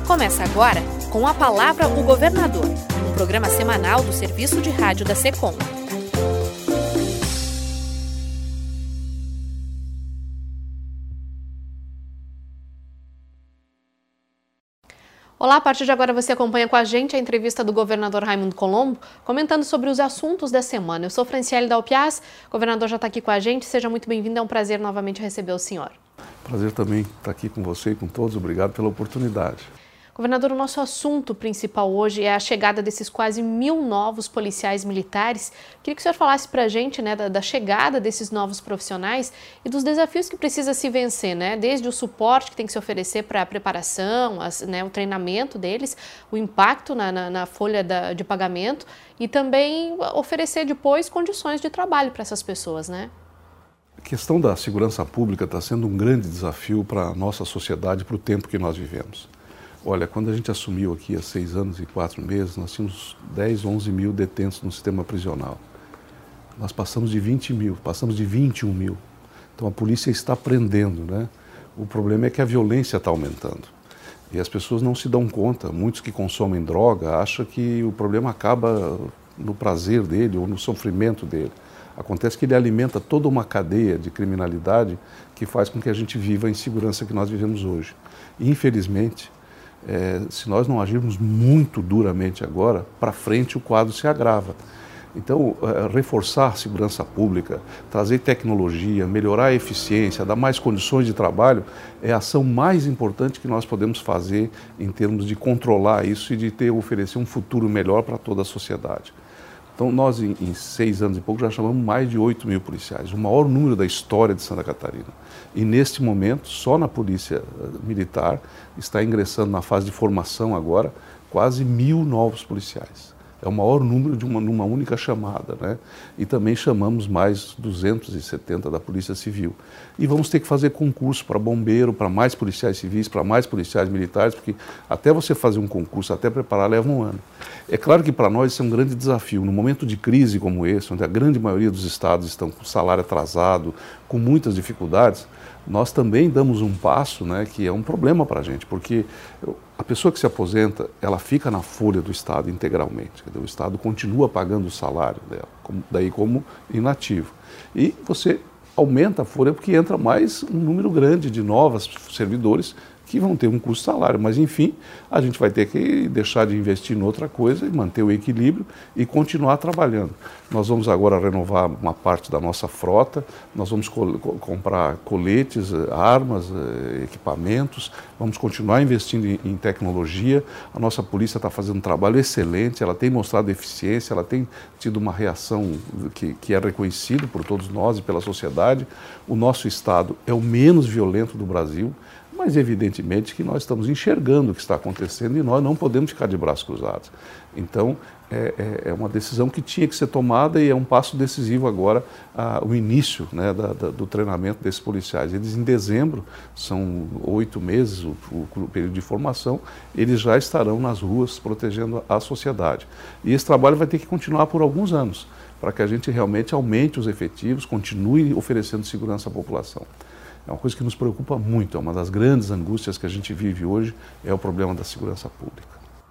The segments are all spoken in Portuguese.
Começa agora com a palavra o governador, um programa semanal do Serviço de Rádio da SECOM. Olá, a partir de agora você acompanha com a gente a entrevista do governador Raimundo Colombo, comentando sobre os assuntos da semana. Eu sou Franciele Dalpiaz, o governador já está aqui com a gente, seja muito bem-vindo, é um prazer novamente receber o senhor. Prazer também estar aqui com você e com todos, obrigado pela oportunidade. Governador, o nosso assunto principal hoje é a chegada desses quase 1.000 novos policiais militares. Queria que o senhor falasse para a gente, da chegada desses novos profissionais e dos desafios que precisa se vencer, desde o suporte que tem que se oferecer para a preparação, o treinamento deles, o impacto na folha de pagamento e também oferecer depois condições de trabalho para essas pessoas, A questão da segurança pública está sendo um grande desafio para a nossa sociedade, para o tempo que nós vivemos. Olha, quando a gente assumiu aqui há 6 anos e 4 meses, nós tínhamos 10, 11 mil detentos no sistema prisional. Nós passamos de 20 mil, passamos de 21 mil. Então a polícia está prendendo, O problema é que a violência está aumentando. E as pessoas não se dão conta, muitos que consomem droga acham que o problema acaba no prazer dele ou no sofrimento dele. Acontece que ele alimenta toda uma cadeia de criminalidade que faz com que a gente viva a insegurança que nós vivemos hoje. E, infelizmente, se nós não agirmos muito duramente agora, para frente o quadro se agrava. Então, reforçar a segurança pública, trazer tecnologia, melhorar a eficiência, dar mais condições de trabalho, é a ação mais importante que nós podemos fazer em termos de controlar isso e de oferecer um futuro melhor para toda a sociedade. Então, nós, em 6 anos e pouco, já chamamos mais de 8 mil policiais, o maior número da história de Santa Catarina. E, neste momento, só na Polícia Militar, está ingressando na fase de formação agora, quase 1.000 novos policiais. É o maior número numa única chamada, E também chamamos mais 270 da Polícia Civil. E vamos ter que fazer concurso para bombeiro, para mais policiais civis, para mais policiais militares, porque até você fazer um concurso, até preparar, leva um ano. É claro que para nós isso é um grande desafio. No momento de crise como esse, onde a grande maioria dos estados estão com salário atrasado, com muitas dificuldades, nós também damos um passo, que é um problema para a gente, porque a pessoa que se aposenta, ela fica na folha do Estado integralmente. O Estado continua pagando o salário dela, como inativo. E você aumenta a folha porque entra mais um número grande de novos servidores que vão ter um custo salário, mas enfim, a gente vai ter que deixar de investir em outra coisa e manter o equilíbrio e continuar trabalhando. Nós vamos agora renovar uma parte da nossa frota, nós vamos comprar coletes, armas, equipamentos, vamos continuar investindo em tecnologia. A nossa polícia está fazendo um trabalho excelente, ela tem mostrado eficiência, ela tem tido uma reação que é reconhecida por todos nós e pela sociedade. O nosso estado é o menos violento do Brasil, mas evidentemente que nós estamos enxergando o que está acontecendo e nós não podemos ficar de braços cruzados. Então, é uma decisão que tinha que ser tomada e é um passo decisivo agora, o início do treinamento desses policiais. Eles em dezembro, são 8 meses o período de formação, eles já estarão nas ruas protegendo a sociedade. E esse trabalho vai ter que continuar por alguns anos, para que a gente realmente aumente os efetivos, continue oferecendo segurança à população. É uma coisa que nos preocupa muito, é uma das grandes angústias que a gente vive hoje, é o problema da segurança pública.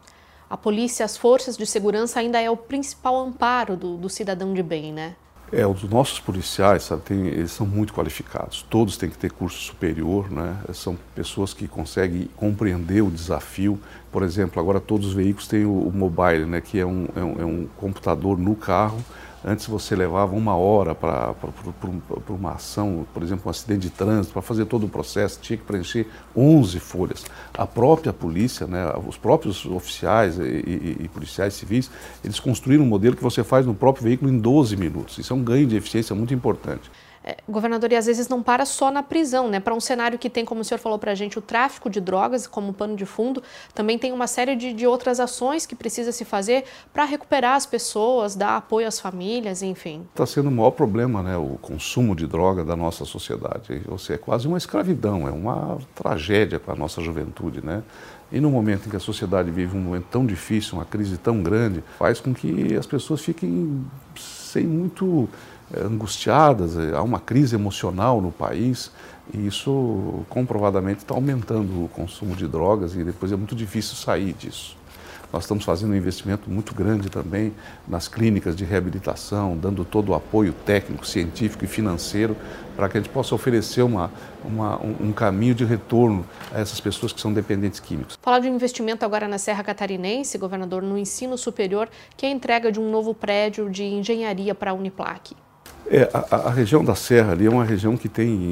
A polícia, as forças de segurança ainda é o principal amparo do cidadão de bem, Os nossos policiais, eles são muito qualificados, todos têm que ter curso superior, São pessoas que conseguem compreender o desafio. Por exemplo, agora todos os veículos têm o mobile, que é um computador no carro. Antes você levava 1 hora para uma ação, por exemplo, um acidente de trânsito, para fazer todo o processo, tinha que preencher 11 folhas. A própria polícia, os próprios oficiais e policiais civis, eles construíram um modelo que você faz no próprio veículo em 12 minutos. Isso é um ganho de eficiência muito importante. Governador, e às vezes não para só na prisão, Para um cenário que tem, como o senhor falou para a gente, o tráfico de drogas como pano de fundo, também tem uma série de outras ações que precisa se fazer para recuperar as pessoas, dar apoio às famílias, enfim. Está sendo o maior problema, o consumo de droga da nossa sociedade. Ou seja, é quase uma escravidão, é uma tragédia para a nossa juventude, E no momento em que a sociedade vive um momento tão difícil, uma crise tão grande, faz com que as pessoas fiquem sem muito angustiadas, há uma crise emocional no país e isso comprovadamente está aumentando o consumo de drogas e depois é muito difícil sair disso. Nós estamos fazendo um investimento muito grande também nas clínicas de reabilitação, dando todo o apoio técnico, científico e financeiro para que a gente possa oferecer um caminho de retorno a essas pessoas que são dependentes químicos. Falar de um investimento agora na Serra Catarinense, governador, no ensino superior, que é a entrega de um novo prédio de engenharia para a Uniplac. A região da Serra ali é uma região que tem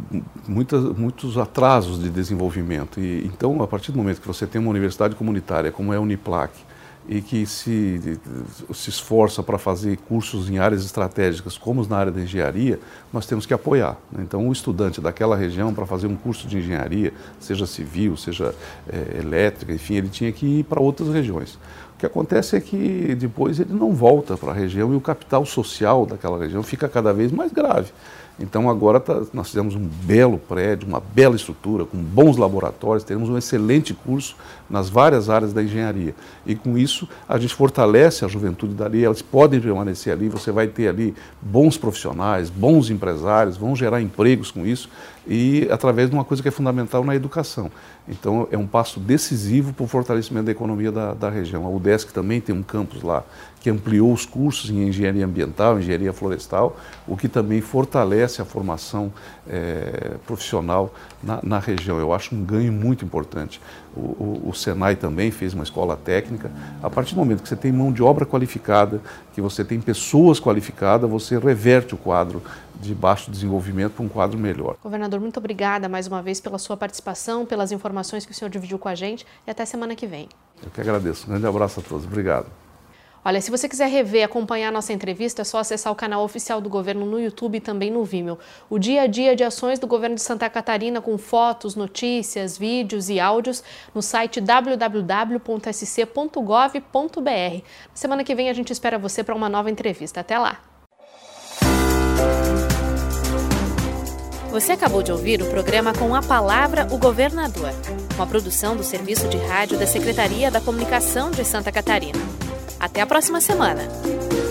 muitos atrasos de desenvolvimento. E, então, a partir do momento que você tem uma universidade comunitária, como é a Uniplac, e que se esforça para fazer cursos em áreas estratégicas, como na área da engenharia, nós temos que apoiar. Então, o estudante daquela região, para fazer um curso de engenharia, seja civil, seja elétrica, enfim, ele tinha que ir para outras regiões. O que acontece é que depois ele não volta para a região e o capital social daquela região fica cada vez mais grave. Então agora nós fizemos um belo prédio, uma bela estrutura, com bons laboratórios, teremos um excelente curso nas várias áreas da engenharia. E com isso a gente fortalece a juventude dali, elas podem permanecer ali, você vai ter ali bons profissionais, bons empresários, vão gerar empregos com isso e através de uma coisa que é fundamental na educação. Então é um passo decisivo para o fortalecimento da economia da região. A UDESC também tem um campus lá que ampliou os cursos em engenharia ambiental, engenharia florestal, o que também fortalece a formação profissional na região. Eu acho um ganho muito importante. O Senai também fez uma escola técnica. A partir do momento que você tem mão de obra qualificada, que você tem pessoas qualificadas, você reverte o quadro de baixo desenvolvimento para um quadro melhor. Governador, muito obrigada mais uma vez pela sua participação, pelas informações que o senhor dividiu com a gente e até semana que vem. Eu que agradeço. Um grande abraço a todos. Obrigado. Olha, se você quiser rever, acompanhar a nossa entrevista, é só acessar o canal oficial do governo no YouTube e também no Vimeo. O dia a dia de ações do governo de Santa Catarina com fotos, notícias, vídeos e áudios no site www.sc.gov.br. Semana que vem a gente espera você para uma nova entrevista. Até lá! Você acabou de ouvir o programa Com a Palavra, o Governador, uma produção do Serviço de Rádio da Secretaria da Comunicação de Santa Catarina. Até a próxima semana!